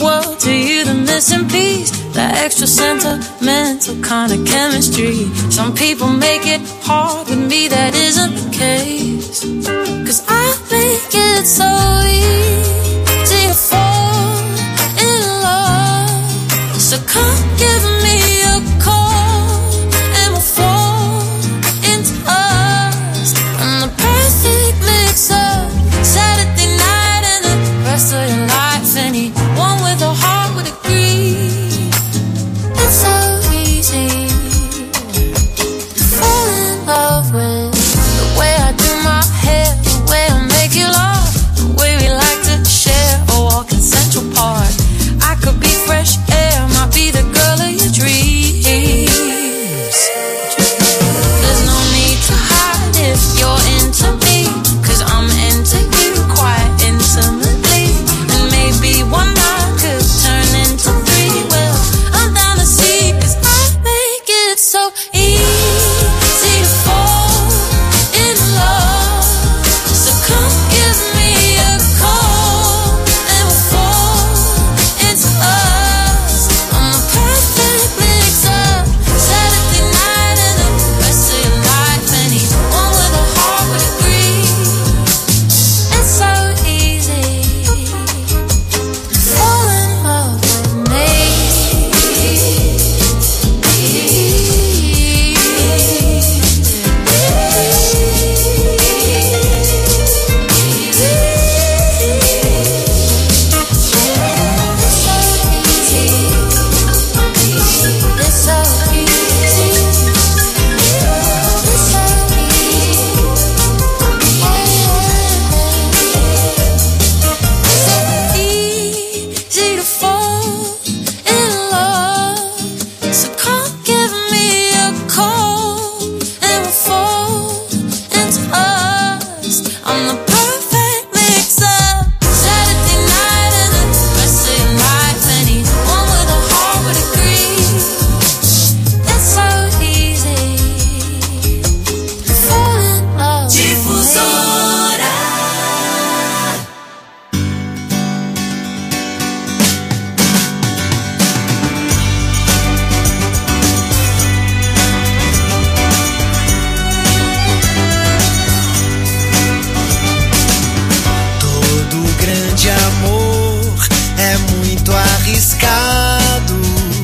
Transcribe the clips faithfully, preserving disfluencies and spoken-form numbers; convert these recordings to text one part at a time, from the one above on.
world to you, the missing piece, that extra sentimental kind of chemistry. Some people make it hard, with me that isn't the case. Cause I make it so easy to fall in love. So come give me a call and we'll fall into us. I'm the perfect mix up, Saturday night and the rest of your life. Anyone with a heart would agree. It's so easy to fall in love with the way I do my hair, the way I make you laugh, the way we like to share a walk in Central Park. I could be fresh air, might be the girl of your dreams. There's no need to hide if you're into me, cause I'm into you quite intimately. And maybe one night could turn into three. Well, I'm down to see, cause I make it so easy to fall in love. So come give me a call and we'll fall into us. I'm the perfect mix up, Saturday night and the rest of your life. Anyone with a heart would agree. It's so easy to fall in love with me. It's so easy. It's so easy to fall in love. So come give me a call and we'll fall into us. I'm the perfect mix up, Saturday night and the rest of your life. Anyone with a heart would agree. It's so easy to fall in love with Difusora. Todo grande amor é muito arriscado.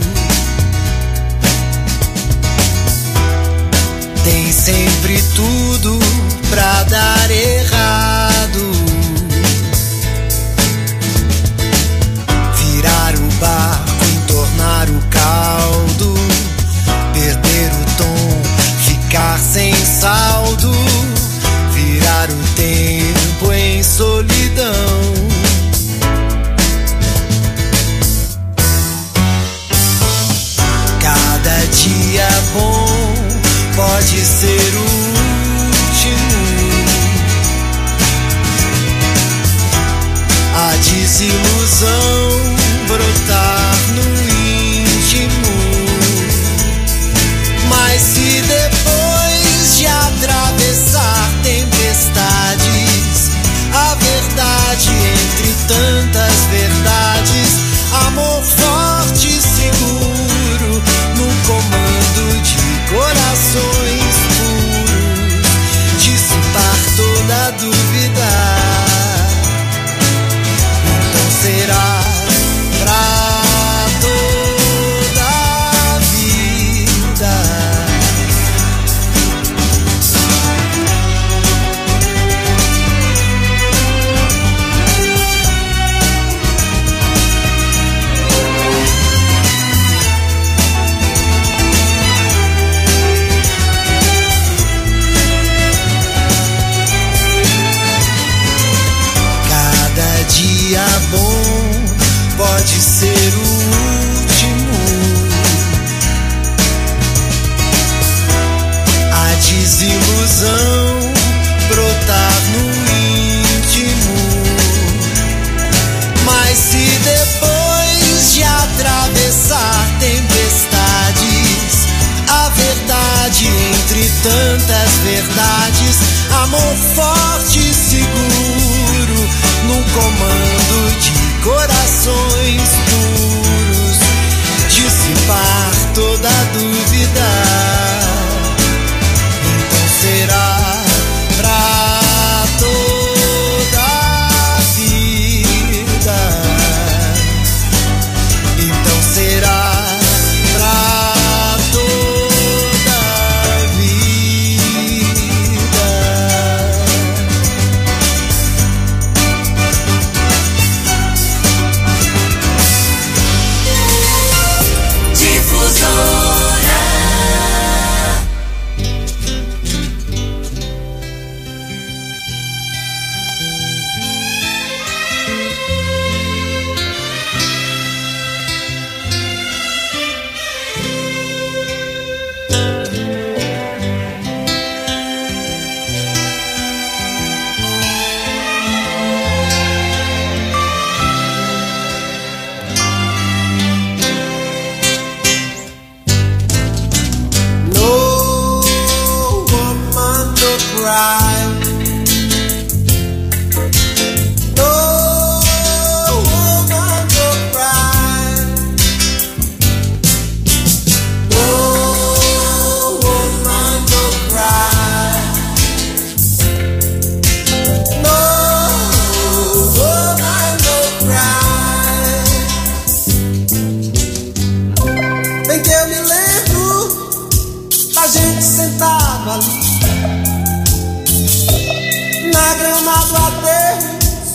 Tem sempre tudo pra dar errado. Virar o barco, entornar o caldo, perder o tom, ficar sem saldo, virar o tempo em solidão. Cada dia bom pode ser o último. A desilusão brotar no íntimo. Mas se depois de atravessar tempestades, a verdade entre tantas verdades, amor forte e seguro, no comando de corações puros, dissipar toda dúvida. Então será pra toda a vida. Cada dia bom pode ser o último. A desilusão brotar no íntimo. Mas se depois de atravessar tempestades, a verdade entre tantas verdades, amor forte e seguro, no comando de corações puros,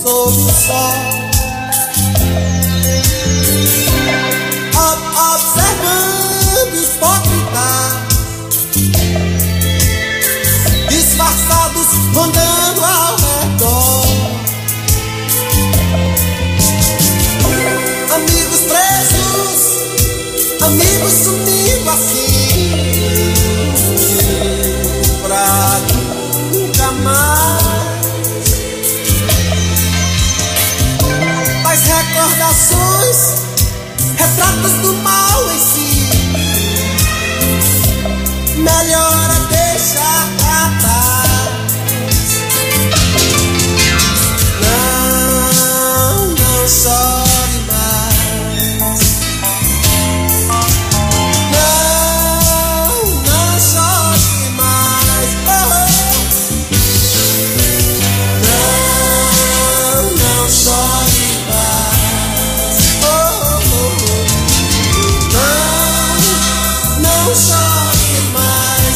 sob o sol, observando hipócritas disfarçados rondando ao redor, amigos presos, amigos sumindo assim pra nunca mais. Mas recordações, retratos do mal em si, melhor é deixar pra trás. Não, não chore mais. Não, não chore mais. Oh, não, não chore mais. Oh, oh, oh. Não, não chore mais.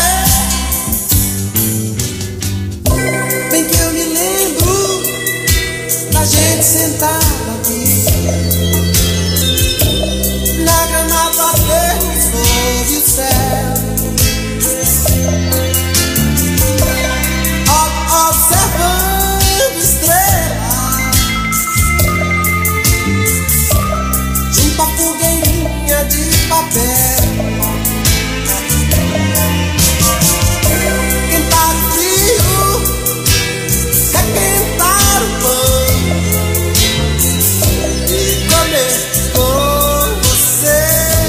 Bem que eu me lembro da gente sentada aqui na grama batendo sob o céu, Ob- observando estrelas junto à fogueirinha de papel. Quentar o frio, requentar o pão e comer com você.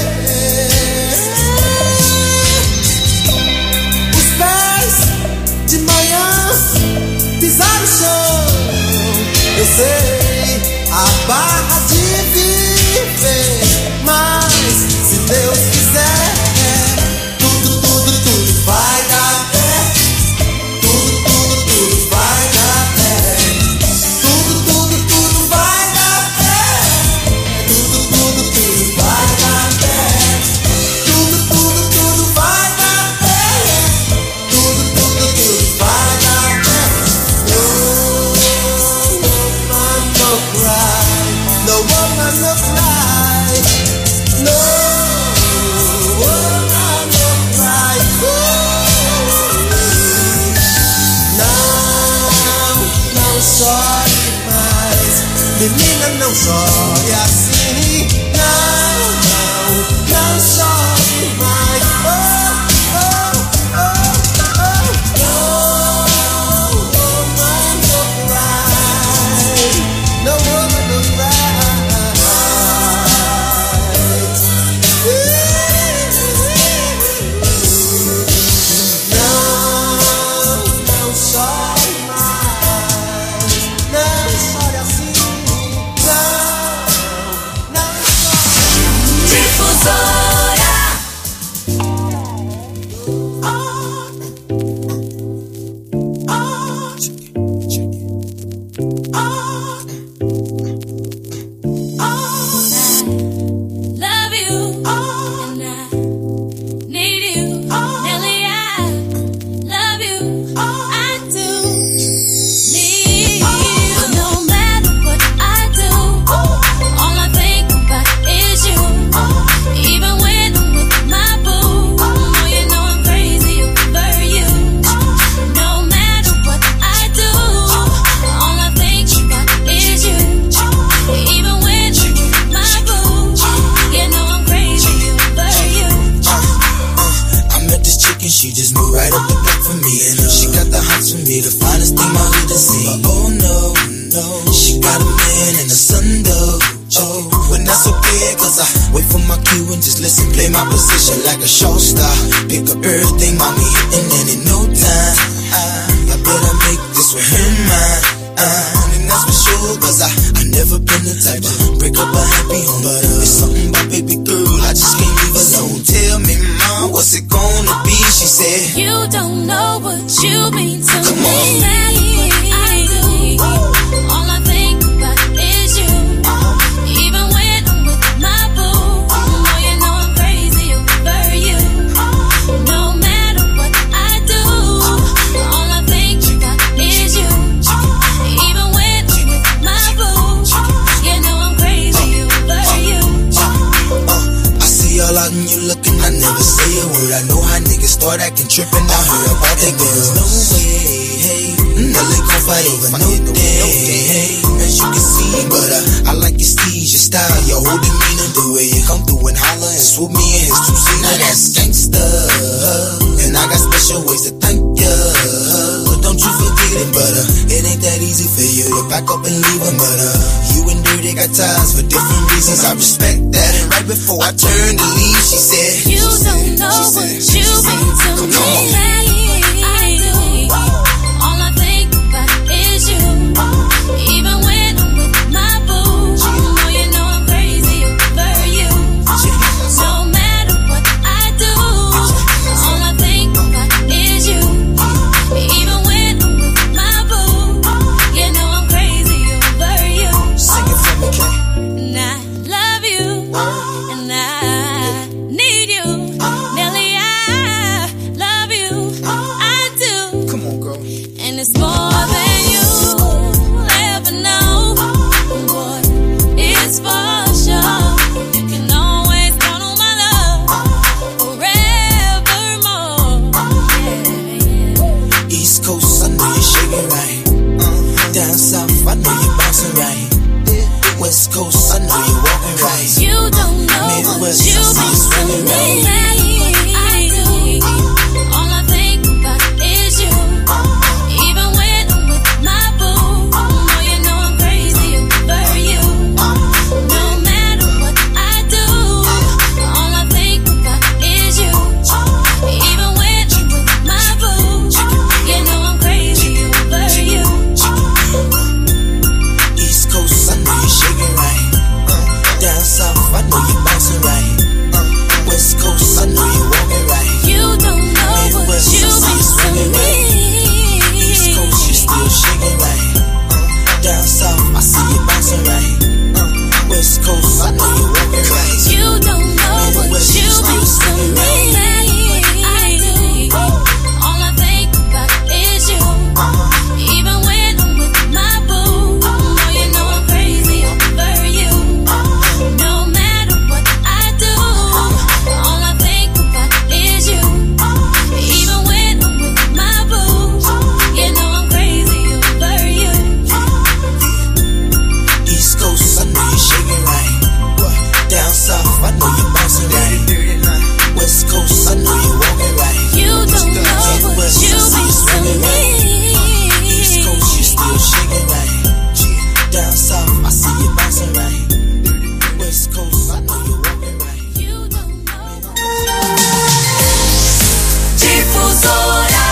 Os pés de manhã pisar no chão, eu sei a barra de viver, mas se Deus quiser, tudo, tudo, tudo vai dar certo. Tudo, tudo, tudo vai dar certo. Tudo, tudo, tudo vai dar certo. Tudo, tudo, tudo vai dar certo. Tudo, tudo, tudo vai dar certo. Tudo, tudo, tudo vai dar certo. No woman no cry. No woman no cry. No woman no cry. Não, não chore mais. Menina, não chore assim. Não, não, não chore mais. Oh, oh, oh, oh. No woman no cry. No woman no cry. Não, não chore mais. Não chore assim. Não, não chore. Difusora. Oh, oh, oh, oh. Love you, and I need you. Nelly, I love you. I do need you. No matter what I do, all I think about is you. Even when I'm with my boo, oh, you know I'm crazy over you. No matter what I do, all I think about is you. Even when I'm with my boo, you know I'm crazy over you. I met this chick and she just moved right up the block for me. And she got the hots for me, the finest thing my hood has seen. But oh no, no, she got a man and a son though. Oh, but that's okay, cause I wait for my cue and just listen, play my position like a show star. Pick up everything, mommy hitting, and in no time, I, I better make this with her mine. Uh, and that's for sure, cause I, I never been the type to break up a happy home. But uh, it's something about baby girl, I just can't leave alone. Tell me, mom, what's it gonna be? She said, You don't know what you mean to Come me. on. What I do, all I think about is you. Even when I'm with my boo, oh, you know I'm crazy over you. No matter what I do, all I think about is you. Even when I'm with looking, I never say a word. I know how niggas start acting trippin'. I heard about that girls. No way, hey. Now they gon' fight over no day, hey. As you can see, but uh, I like your steez, your style, your whole demeanor, the way you come through and holler and swoop me in his two-seater. Now that's gangsta, and I got special ways to thank ya. But don't you forget it, but uh, it ain't that easy for you to back up and leave him. But uh, you and Dirty got ties for different reasons. I respect that. And right before I turned to leave, she said, You don't know what you mean to me. All I think about is you. Even when I'm with my boo, oh, you know I'm crazy over you. No matter what I do, all I think about is you. Even when I'm with my boo, you know I'm crazy over you. Sing it for me, Kay. And I love you, and I need you. Nelly, I love you, I do. Come on, girl. And it's more than you ever know. Boy, it's for sure. You can always count on my love forevermore. Yeah, yeah. East Coast, I know you're shaking right. Uh, down south, I know you're bouncing right. West Coast, I know you're walking right. You don't know Midwest, what you I see you swinging mean to right. me. I do. All I think about is you. Even when I'm with my boo, oh, you know I'm crazy over you. No matter what I do, all I think about is you. Even when I'm with my boo, you know I'm crazy over you. East Coast, I know you're shaking right. Uh, down south, I know you're bouncing right. Uh, West Coast, I know you're walking right. You don't know what Midwest, you I see you mean to swinging right. East me. Coast, you're still shaking right. Uh, down south, I see you bouncing right. Uh, West Coast, I know you're walking right. You don't know what Midwest, you you still mean to swinging me. right. I do. All I think about is you. Even when I'm with my boo, oh, you know I'm crazy over you. No matter what I do, all I think about is you. Even when I'm with my boo, you know I'm crazy over you. East Coast, I know you're shaking right. Down south, I know you're bouncing right. West Coast, I know you're walking right. You don't know what Midwest, you I see you swinging right. East mean to Coast, you're still shaking right. Down south, I see you bouncing right. West Coast, I know you're walking right. me. You don't know. Difusora.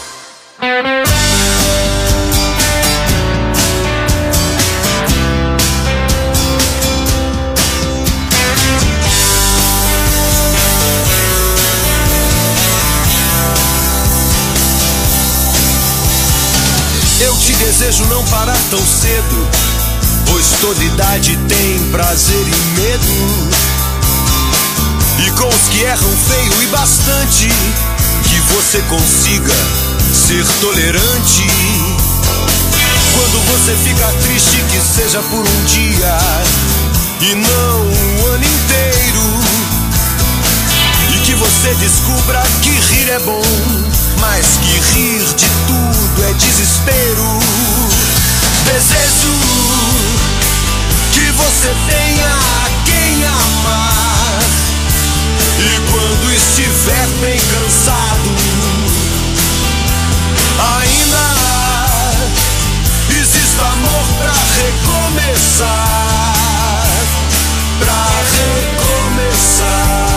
Eu te desejo não parar tão cedo, pois toda idade tem prazer e medo. E com os que erram feio e bastante, que você consiga ser tolerante. Quando você fica triste, que seja por um dia e não um ano inteiro. E que você descubra que rir é bom, mas que rir de tudo é desespero. Desejo que você tenha quem amar, e quando estiver bem cansado, ainda existe amor pra recomeçar, pra recomeçar.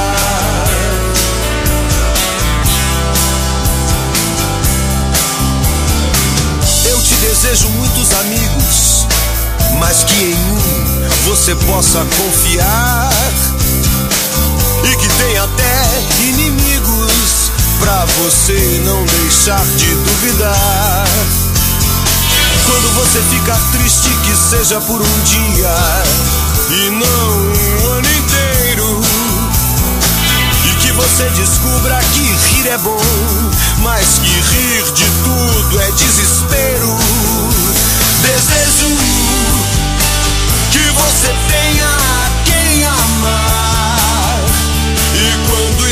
Eu te desejo muitos amigos, mas que em um você possa confiar, e que tenha até inimigos pra você não deixar de duvidar. Quando você ficar triste, que seja por um dia e não um ano inteiro. E que você descubra que rir é bom, mas que rir de tudo é desespero. Desejo que você tenha quem amar, e quando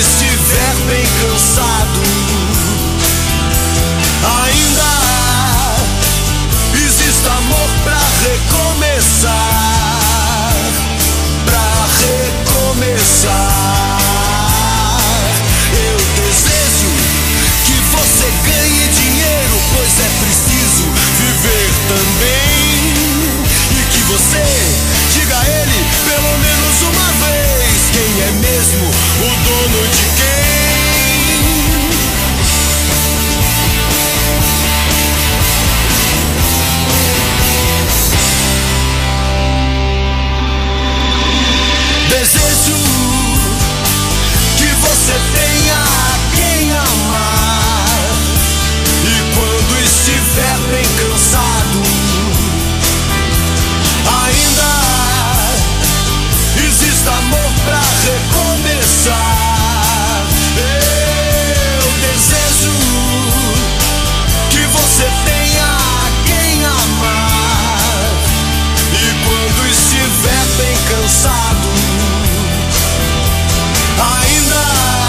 mesmo o dono de quem? Desejo que você tenha quem amar, e quando estiver bem cansado, ainda existe amor pra recomeçar. Eu desejo que você tenha quem amar, e quando estiver bem cansado, ainda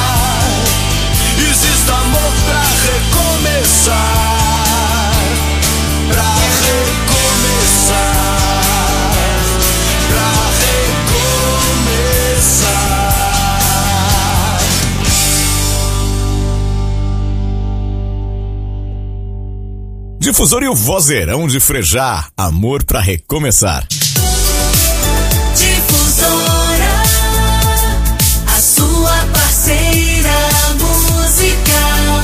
existe amor pra recomeçar, pra recomeçar. Difusor e o vozeirão de Frejá, amor pra recomeçar. Difusora, a sua parceira musical.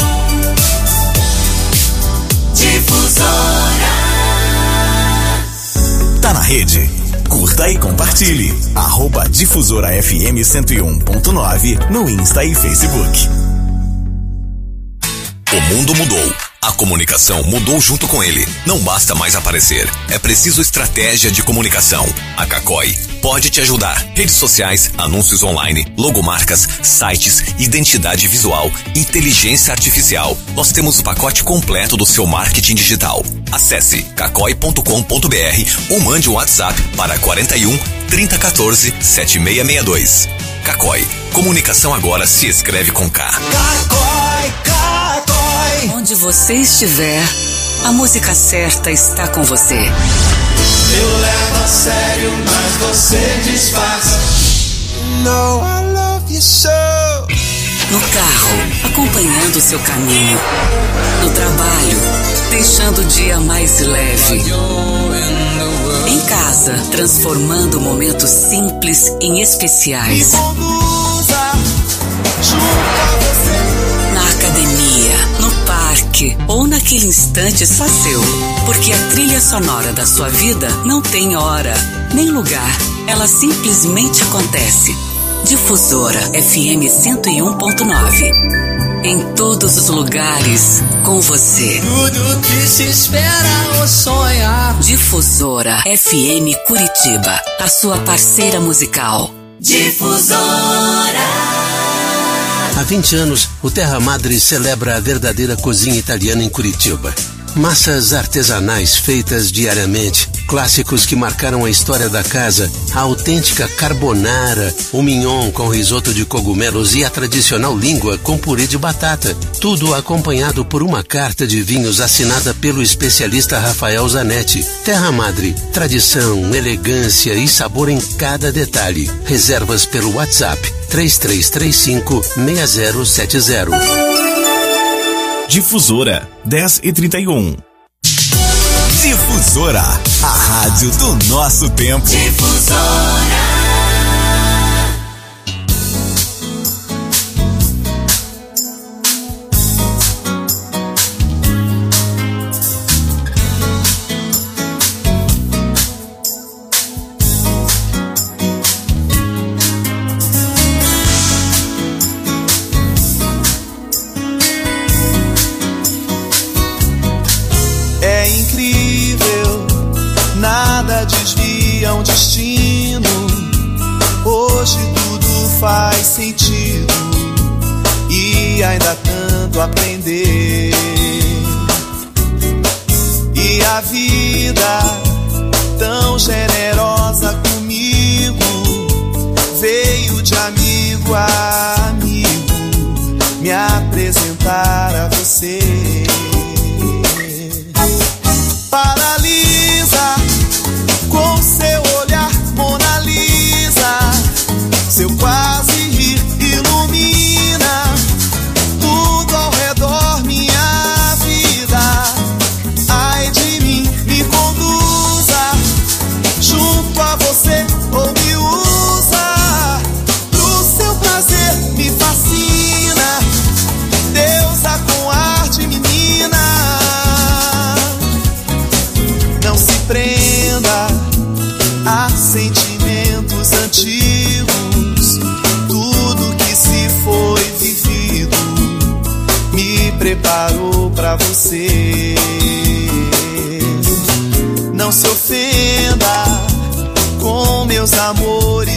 Difusora. Tá na rede? Curta e compartilhe. Arroba Difusora F M cento e um ponto nove no Insta e Facebook. O mundo mudou. A comunicação mudou junto com ele. Não basta mais aparecer. É preciso estratégia de comunicação. A Cacói pode te ajudar. Redes sociais, anúncios online, logomarcas, sites, identidade visual, inteligência artificial. Nós temos o pacote completo do seu marketing digital. Acesse cacói ponto com ponto b r ou mande um WhatsApp para quarenta e um, trinta, quatorze, setenta e seis sessenta e dois. Cacói. Comunicação agora se escreve com K. Cacói, Cacói. Onde você estiver, a música certa está com você. Eu levo a sério, mas você disfarça. No, I love you so. No carro, acompanhando o seu caminho. No trabalho, deixando o dia mais leve. Em casa, transformando momentos simples em especiais. Me conduza junto a você. Na academia, no parque ou naquele instante só seu. Porque a trilha sonora da sua vida não tem hora, nem lugar. Ela simplesmente acontece. Difusora F M cento e um ponto nove. Em todos os lugares, com você. Tudo que se espera ou sonha. Difusora F M Curitiba, a sua parceira musical. Difusora. Há vinte anos, o Terra Madre celebra a verdadeira cozinha italiana em Curitiba. Massas artesanais feitas diariamente, clássicos que marcaram a história da casa, a autêntica carbonara, o mignon com risoto de cogumelos e a tradicional língua com purê de batata. Tudo acompanhado por uma carta de vinhos assinada pelo especialista Rafael Zanetti. Terra Madre, tradição, elegância e sabor em cada detalhe. Reservas pelo WhatsApp três três três cinco, seis zero sete zero. Difusora dez e trinta e um. Difusora, a rádio do nosso tempo. Difusora. Desvia um destino. Hoje tudo faz sentido e ainda há tanto a aprender. E a vida tão generosa comigo veio de amigo a amigo me apresentar a você. Paralisa com seu olhar, Mona Lisa. Seu quase rir ilumina tudo ao redor, minha vida. Ai de mim, me conduza junto a você ou me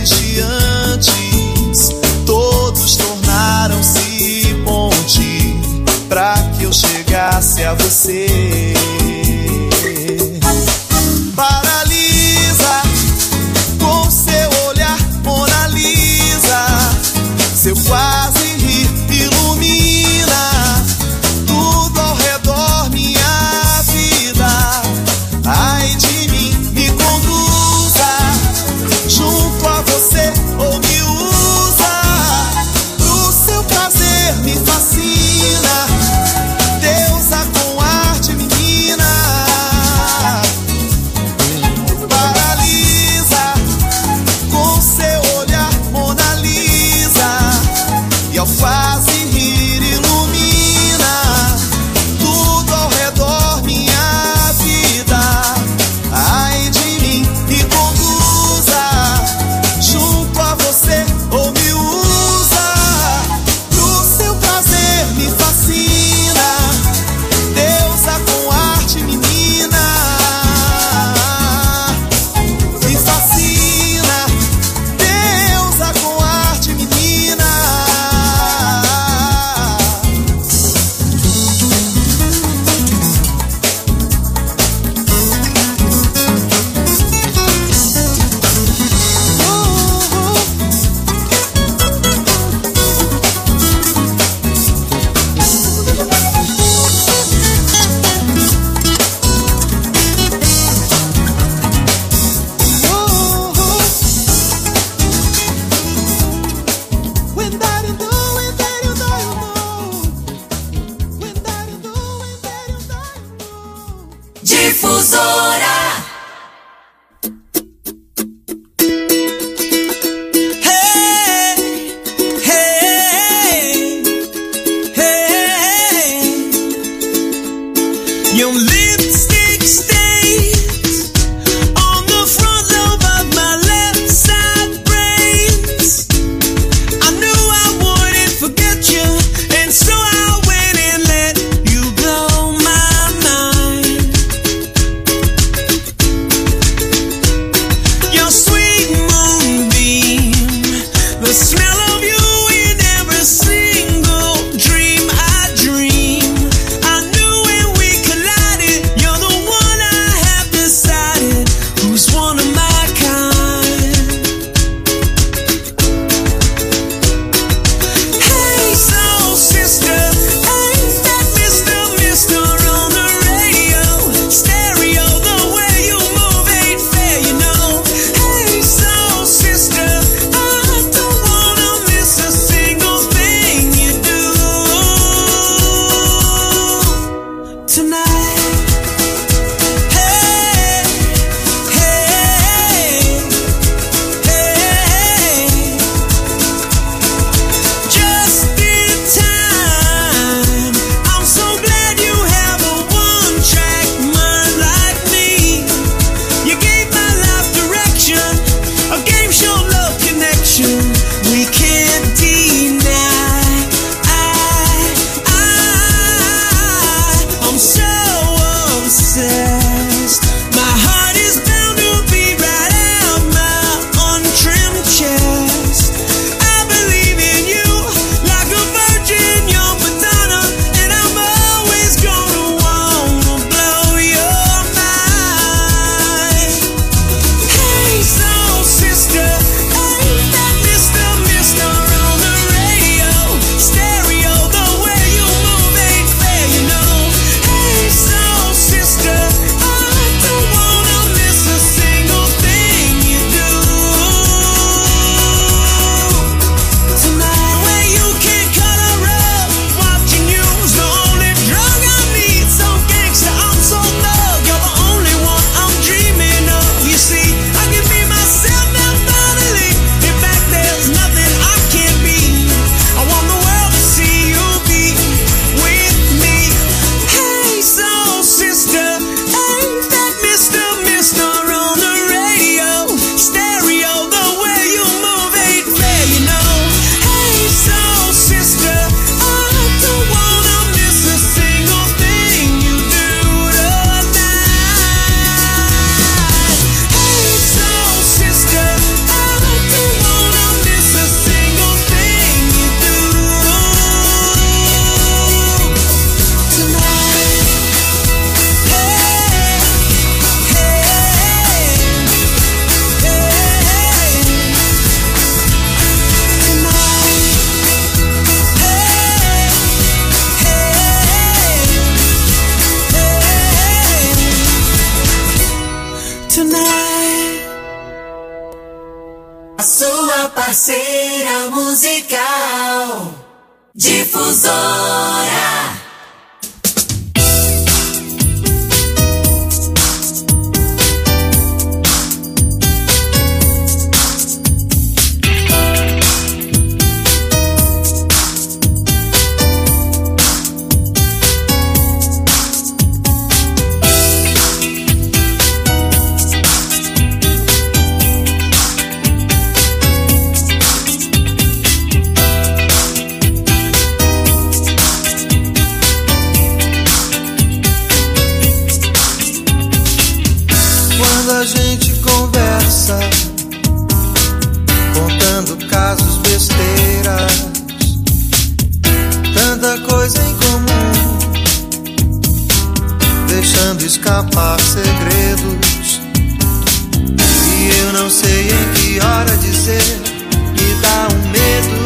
de antes, todos tornaram-se ponte pra que eu chegasse a você. Paralisa com seu olhar, Mona Lisa, seu quase rir ilumina tudo ao redor, minha vida. Ai de mim, me conduza junto a você ou me usa pro seu prazer, me fascina. Deusa com ar de menina, A sua parceira musical. Difusora. A gente conversa, contando casos, besteiras, tanta coisa em comum, deixando escapar segredos. E eu não sei em que hora dizer, me dá um medo.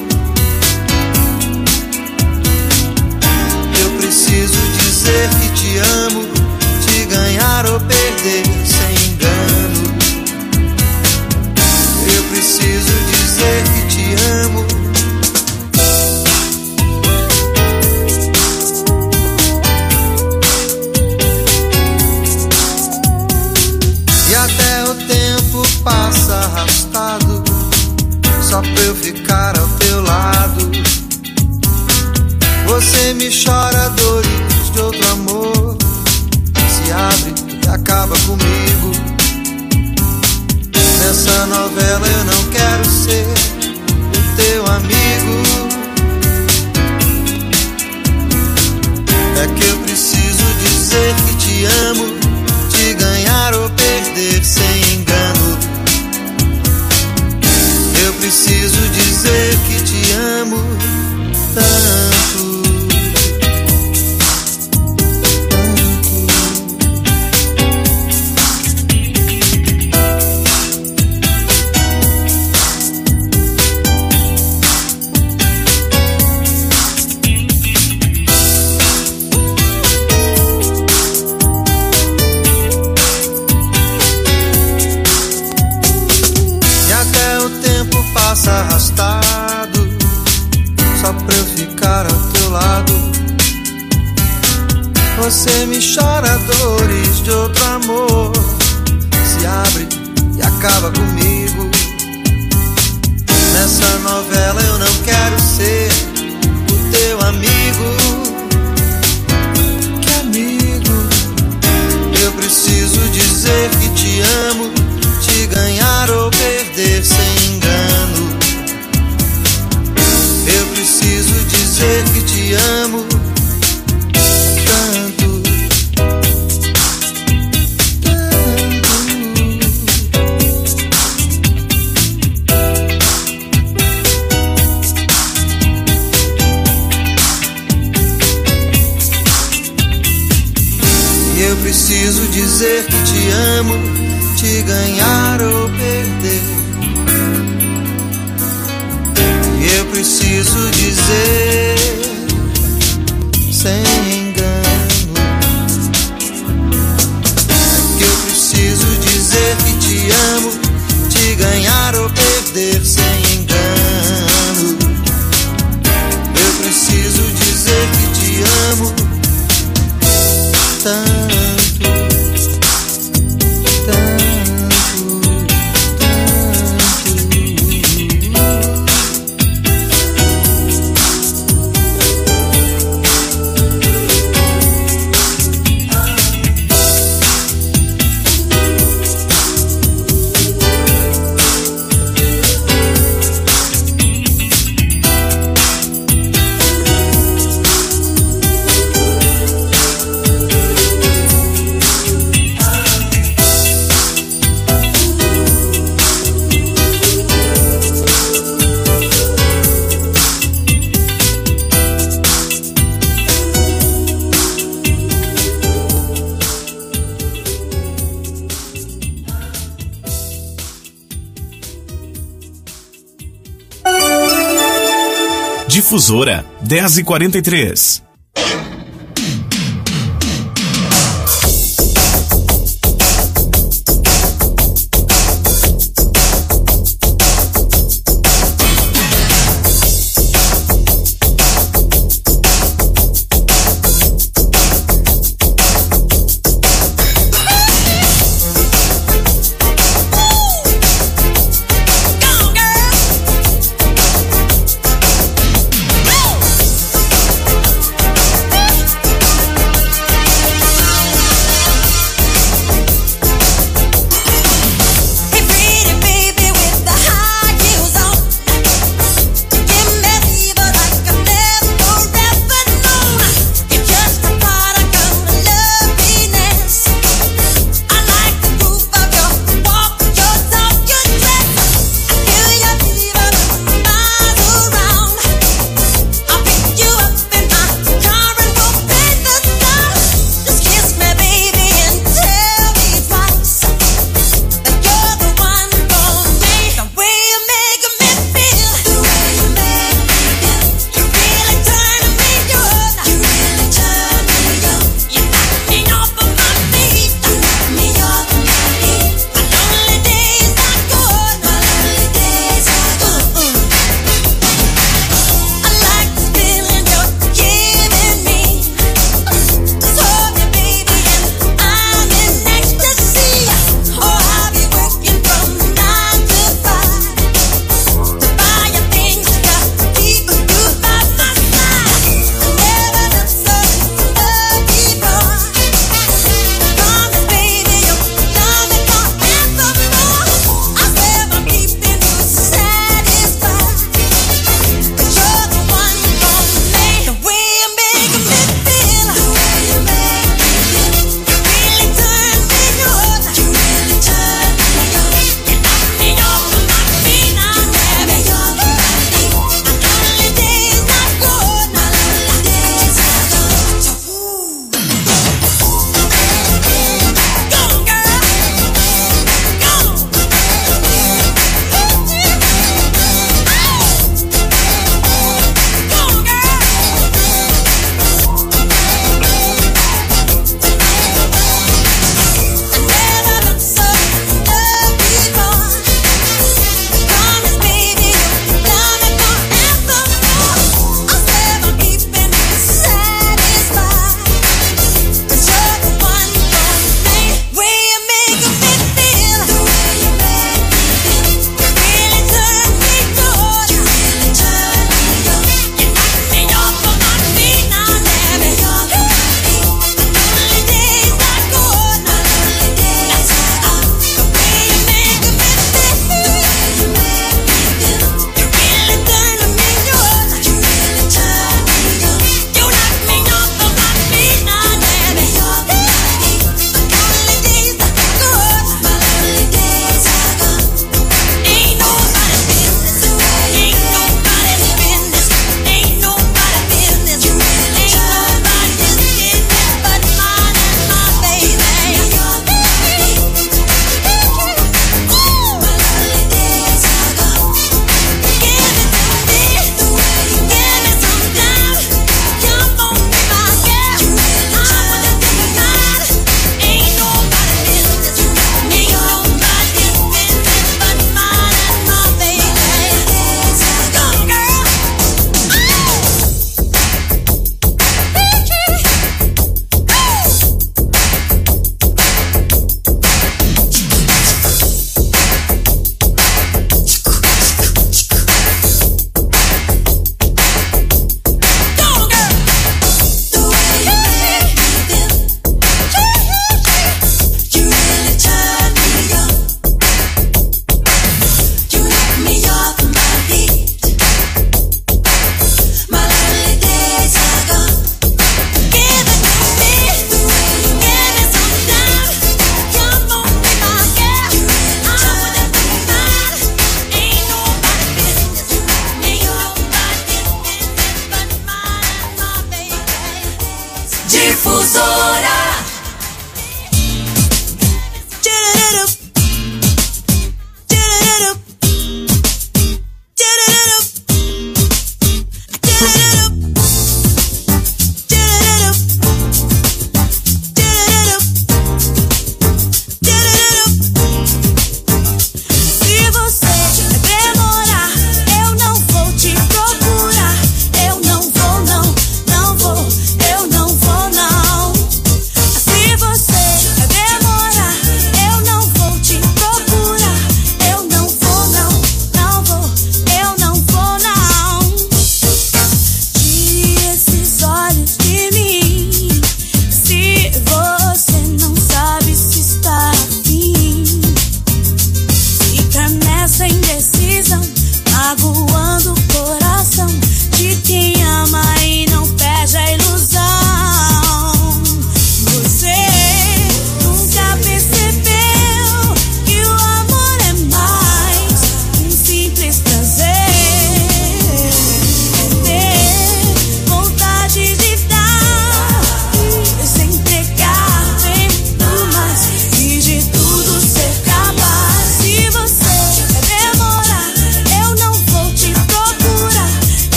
Eu preciso dizer que te amo, te ganhar ou perder sem engano. Eu preciso dizer que te amo. E até o tempo passa arrastado, só pra eu ficar ao teu lado. Você me chora dores de outro amor, se abre e acaba comigo. Nessa novela eu não quero ser o teu amigo. É que eu preciso dizer que te amo, te ganhar ou perder sem engano. Eu preciso dizer que te amo tanto. Arrastado, só pra eu ficar ao teu lado. Você me chora dores de outro amor, se abre e acaba comigo. Nessa novela eu não quero ser o teu amigo. Que amigo? Eu preciso dizer que te amo, te ganhar ou perder sem engano. Eu preciso dizer que te amo tanto, tanto. E eu preciso dizer que te amo, te ganhar ou perder. Eu preciso dizer sem engano. É que eu preciso dizer que te amo, te ganhar ou perder sem engano. Eu preciso dizer que te amo tanto. Difusora dez e quarenta e três.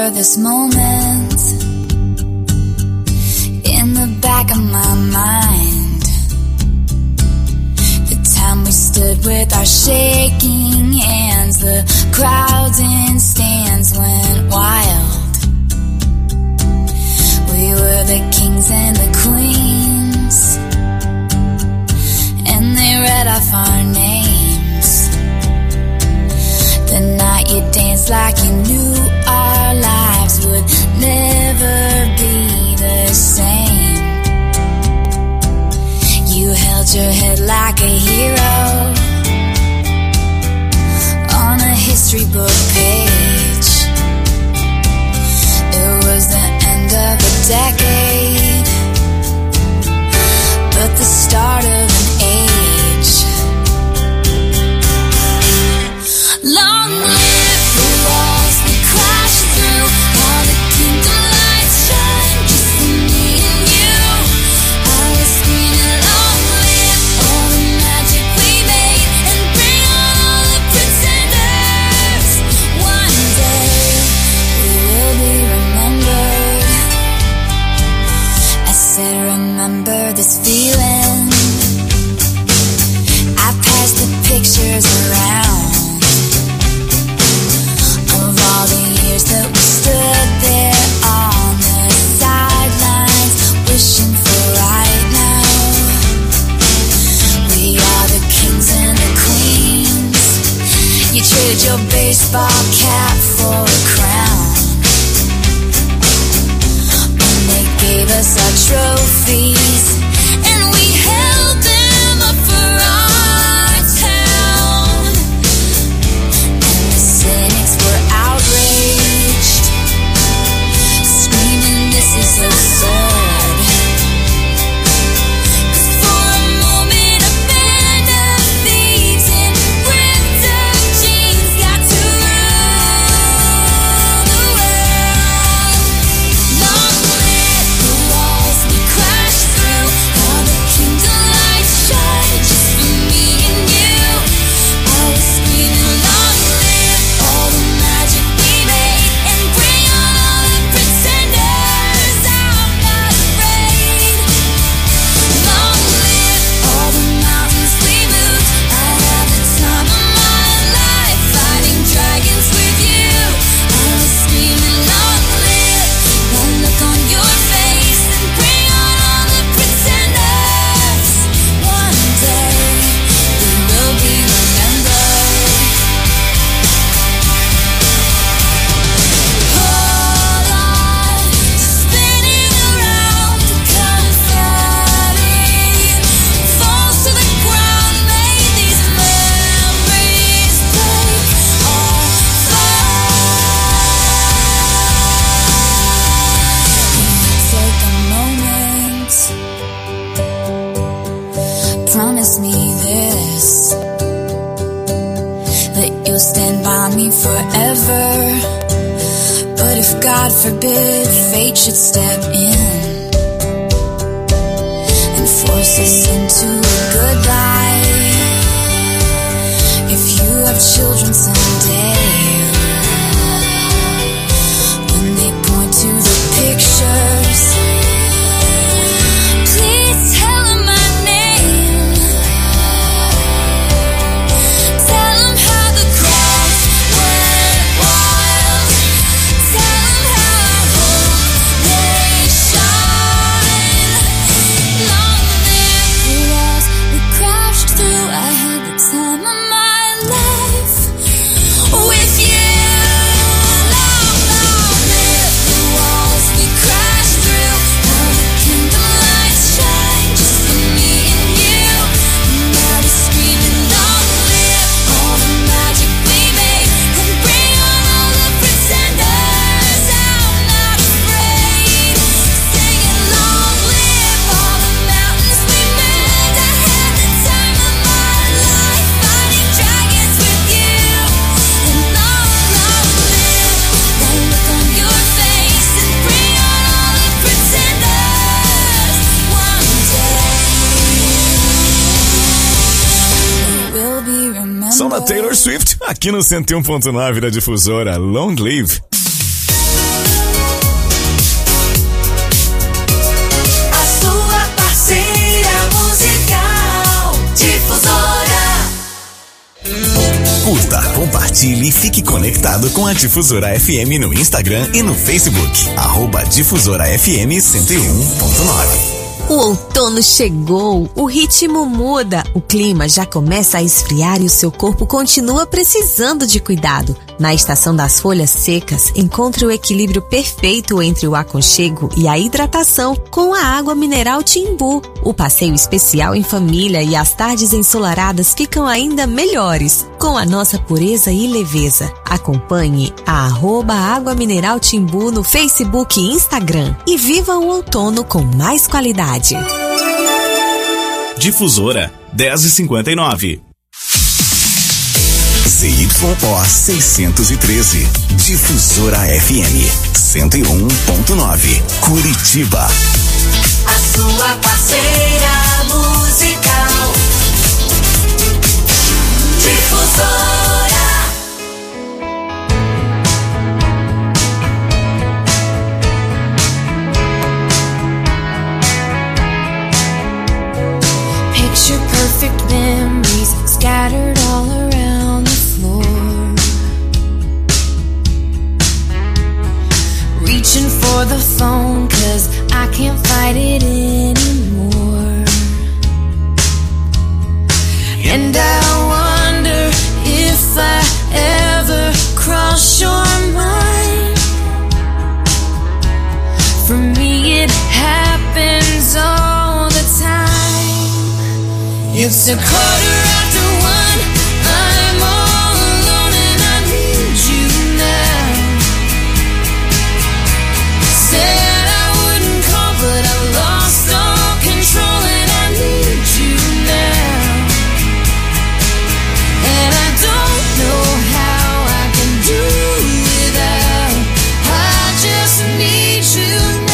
remember this moment in the back of my mind. The time we stood with our shaking hands, the crowds in stands went wild. We were the kings and the queens, and they read off our names. The night you danced like you knew our lives would never be the same. You held your head like a hero on a history book page. It was the end of a decade, but the start of an age. Long live the walls we crashed through, all the kingdom lights shine just for me and you. I was screaming, long live all the magic we made, and bring on all the pretenders. One day we will be remembered. I said, remember this feeling. I passed the pictures around of all the years that we stood there on the sidelines, wishing for right now. We are the kings and the queens. You traded your baseball cap for a crown, and they gave us our trophies, and we held them up for our town. And the cynics were outraged, screaming, this is absurd. 'Cause for a moment a band of thieves in ripped up jeans got to rule the world. Long live the walls we crashed through, all the kingdom lights shine just for me and you. I was screaming, long live all the magic we made, and bring on all the pretenders. I'm not afraid. Long live all the mountains we moved. I had the time of my life fighting dragons with you. I was screaming, long live the look on your face, and bring on all the pretenders. One day we will be remembered. Hold on, spinning around, the confetti falls to the ground. May these memories break all fire. Take a moment, promise me this, that you'll stand by me forever. But if God forbid fate should step in and force us into a goodbye, if you have children someday, when they point to the pictures, please tell them my name. Tell them how the crowds went wild. Tell them how I hope they shine. Long live the walls we crashed through. I had the time of my life with you. Long, long live the walls we crashed through. All the kingdom lights shine just for me and you. And I was screaming, long live all the magic we made, and bring on all the pretenders. I'm not afraid. Singing, long live all the mountains we moved. I had the time of my life fighting dragons with you. And long, long live the look on your face, and bring on all the pretenders. One day we will be remembered. Som da Taylor Swift, aqui no cento e um ponto nove da Difusora, Long Live. compartilhe e fique conectado com a Difusora F M no Instagram e no Facebook. Arroba Difusora F M cento e um ponto nove. O outono chegou, o ritmo muda, o clima já começa a esfriar e o seu corpo continua precisando de cuidado. Na estação das folhas secas, encontre o equilíbrio perfeito entre o aconchego e a hidratação com a água mineral Timbu. O passeio especial em família e as tardes ensolaradas ficam ainda melhores, com a nossa pureza e leveza. Acompanhe a arroba Água Mineral Timbu no Facebook e Instagram e viva o outono com mais qualidade. Difusora dez e cinquenta e nove. Z Y O seiscentos e treze. Difusora F M cento e um ponto nove. Curitiba. A sua parceira musical. Difusora. Picture perfect memories scattered all around the floor. Reaching for the phone 'cause I can't fight it anymore. And I wonder if I ever cross your mind. For me it happens all the time. It's a quarter after one, I'm all alone and I need you now. Said I wouldn't call but I lost all control and I need you now. And I don't know how I can do without, I just need you now.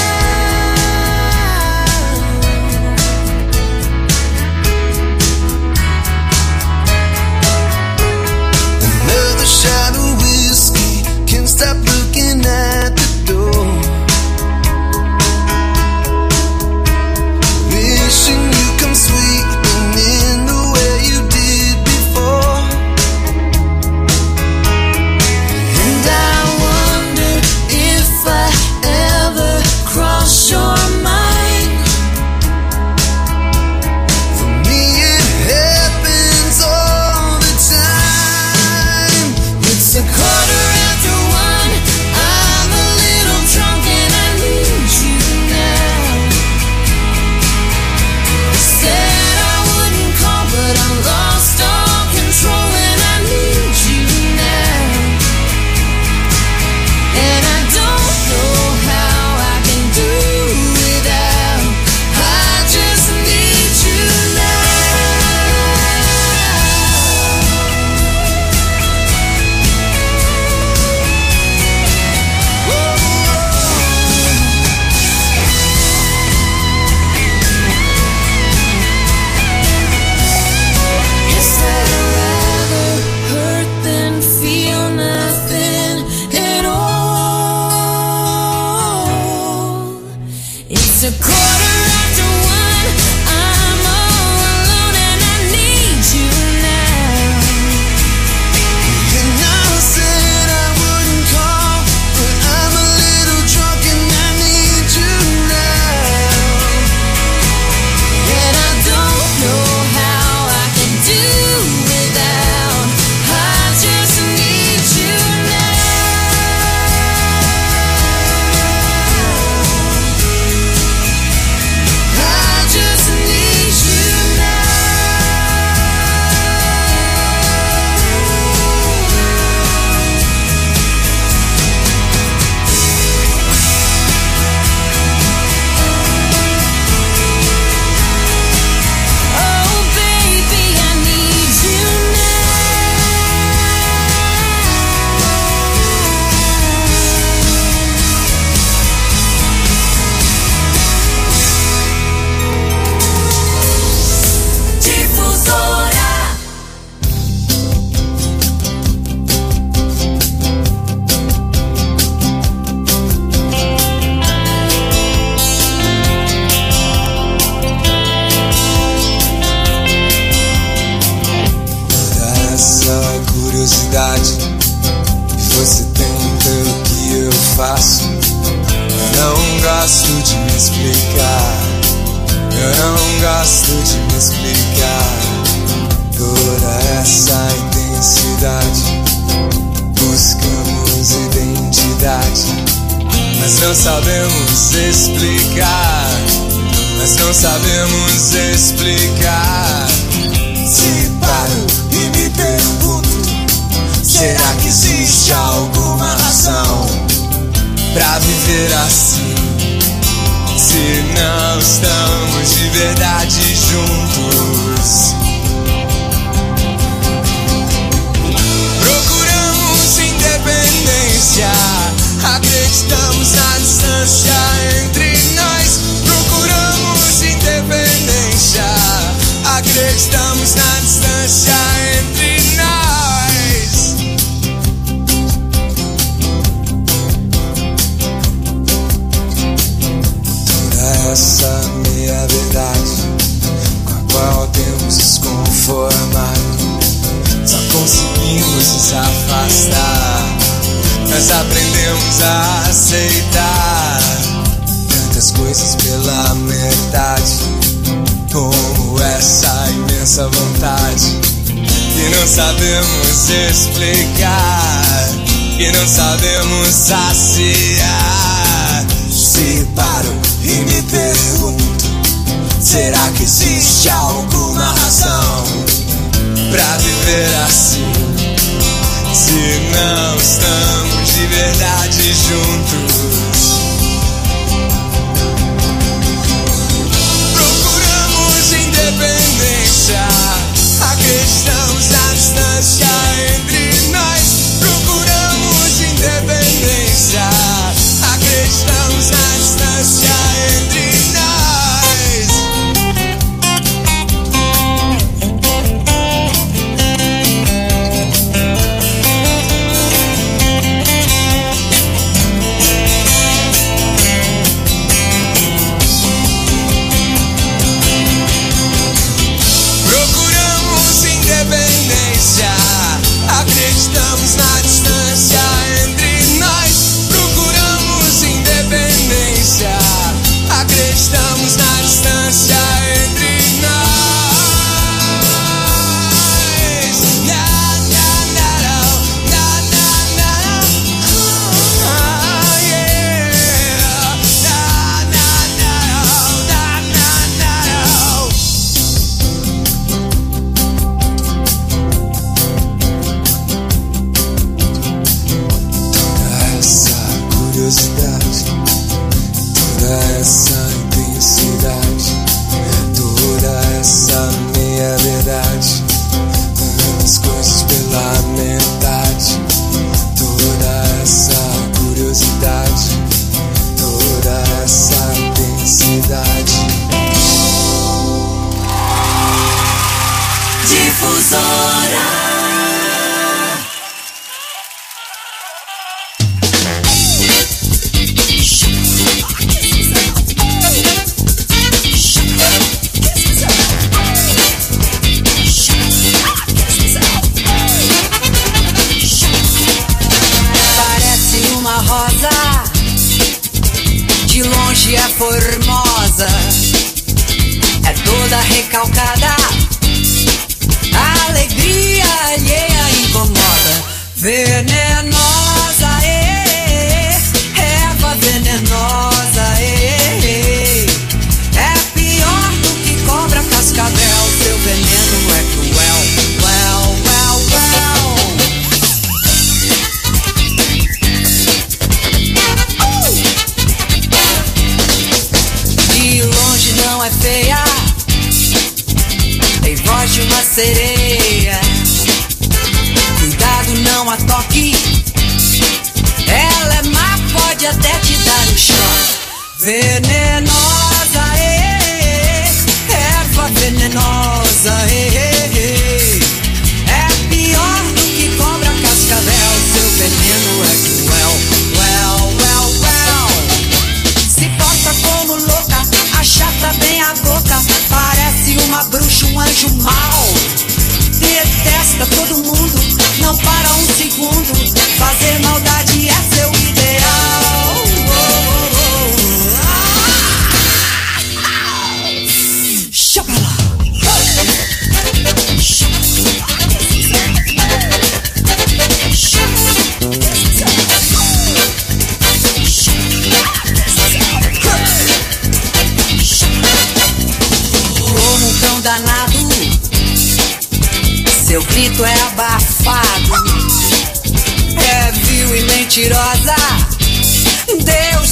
faço. Eu não gosto de me explicar. Eu não gosto de me explicar. Toda essa intensidade, buscamos identidade, mas não sabemos explicar. Mas não sabemos explicar. Se paro e me pergunto, será que existe alguma razão pra viver assim? Se não estamos de verdade juntos, procuramos independência, acreditamos na distância entre nós. Procuramos independência, acreditamos na distância entre nós. Toda essa meia verdade com a qual temos nos conformado, só conseguimos nos afastar. Nós aprendemos a aceitar tantas coisas pela metade, como essa imensa vontade que não sabemos explicar, que não sabemos saciar. Se paro e me pergunto, será que existe alguma razão pra viver assim? Se não estamos de verdade juntos, procuramos independência, acreditamos na distância entre nós. Procuramos independência, acreditamos na distância entre nós. Acreditamos na distância entre nós. Procuramos independência, acreditamos na distância entre nós. Na, na, na, na, na, na, ah, yeah. Na, na, na, na, na, na. Curiosidade, toda essa intensidade, toda essa meia verdade, tantas coisas pela metade, toda essa curiosidade, toda essa intensidade. Difusora. De longe é formosa, é toda recalcada, a alegria alheia incomoda. Venenosa, é, erva venenosa, é, é pior do que cobra cascavel. Seu veneno é cruel, well, well, well. Não é feia, tem voz de uma sereia. Cuidado, não a toque, ela é má, pode até te dar um choque. Venenosa, é, erva venenosa, é, é pior do que cobra cascavel. Seu veneno é cruel, well, well, well. Se porta como louca, achata bem a boca, parece uma bruxa, um anjo mau. Detesta todo mundo, não para um segundo, fazer maldade é seu ideal. seu grito é abafado. É vil e mentirosa. Deus